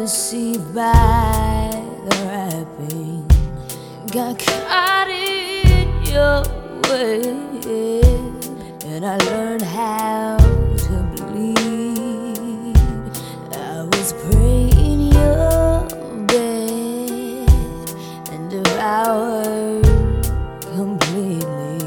deceived by the wrapping, got caught in your web, and I learned how to bleed. I was praying your bed and devoured completely.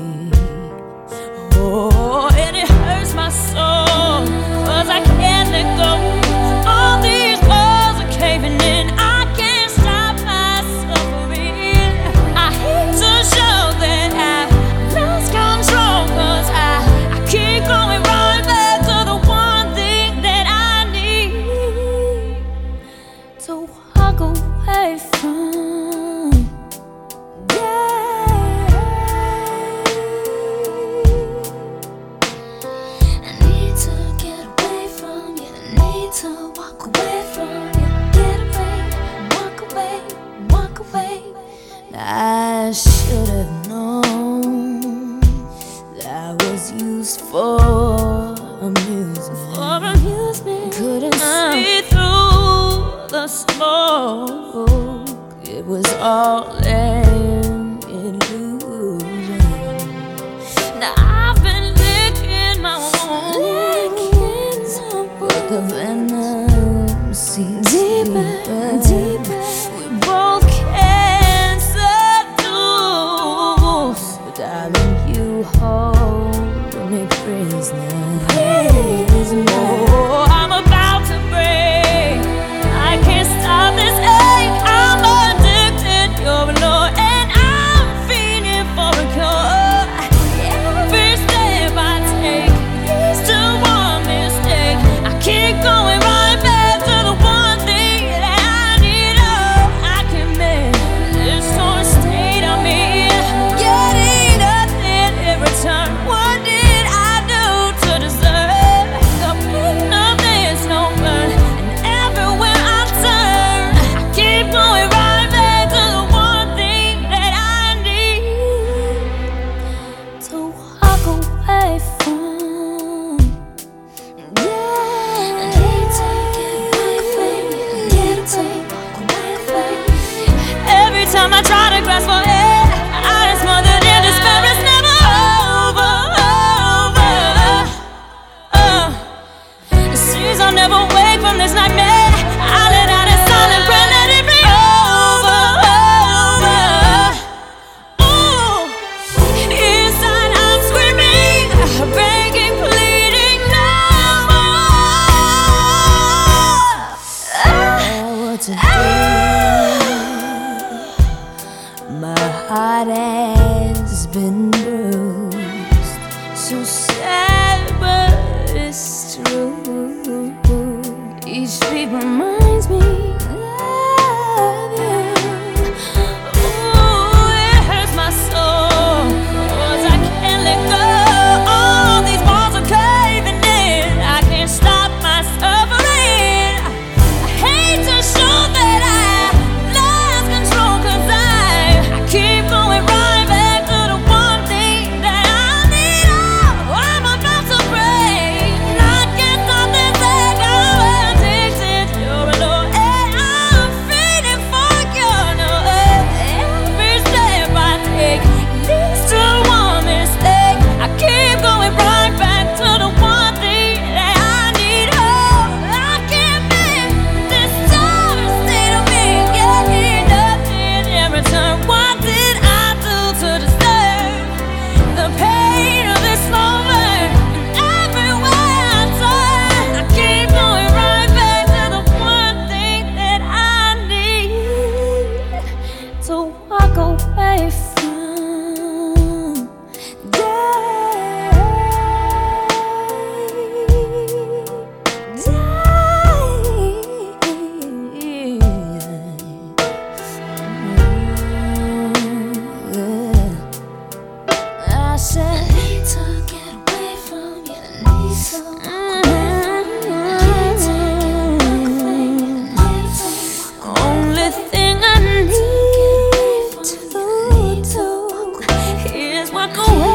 Oh, and it hurts my soul, 'cause I can't let go. All these walls are caving in, I can't stop my suffering. I hate to show that I've lost control, 'cause I keep going right back to the one thing that I need to walk away from. To walk away from you, get away, walk away, walk away. I should have known that I was used for amusement. Couldn't see through the smoke. It was all an illusion. Now I've been licking my wounds, but the venom seems deeper, deeper. We both can't seduce, but darling, you hold me prisoner. Oh, I'm about to break. I can't stop this ache. I'm addicted, you're alone, and I'm feeling for a cure. Every step I take leads to one mistake. I keep going right back to the one thing that I need. Oh, I can make this sort of state I'm in, getting nothing in return. What did I do to deserve the pain of this no burn? And everywhere I turn, I keep going right back to the one thing that I need to walk away from. Every time I try to grasp for air, I am smothered in despair. It's never over, over. It seems I'll never wake from this nightmare. I let out a silent prayer, let it be over, over. Ooh, inside I'm screaming, begging, pleading, no more. What to do? My heart has been bruised, so sad but it's true. Each beat reminds me of you. Ooh, it hurts my soul, 'cause I can't let go. All these walls are caving in, I can't stop my suffering. I hate to show that I lost control, 'cause I keep going right back to the one thing that I need. Oh, I'm about to break. I can't stop this ache. I'm addicted, you're alone, and I'm feeding for you. No, every step I take leads to one mistake. I keep going right back to the one thing that I need. Oh, I can't make this sort of state of being, getting nothing in return. What did I do to deserve the pain of this moment? And everywhere I turn, I keep going right back to the one thing that I need to walk away from. I said, I need to get away from you, I need to walk away from you. I need to get away, I need to walk away. only thing I need to do is walk away.